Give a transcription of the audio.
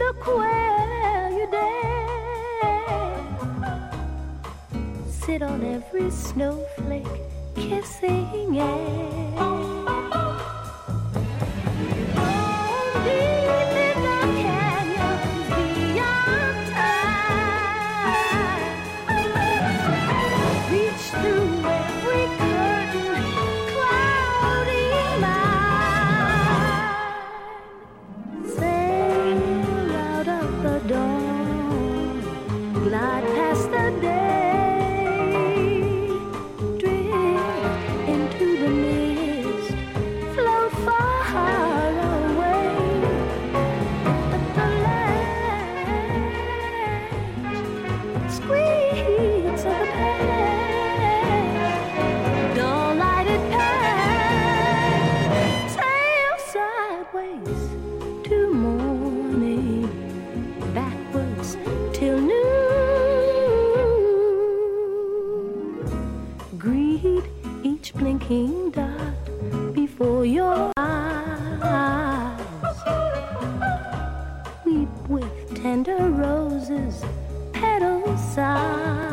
Look where you dare. Sit on every snowflake, kissing air. Deep in the canyons beyond time, reach through every curtain, clouding mine. Sail out of the dawn, glide past the day, drift into the mist, float far away. But the last squeeze of the past, dull lighted path, sail sideways to morning, backwards till noon. Greet each blinking dot before your eyes. Weep with tender roses, petals sigh.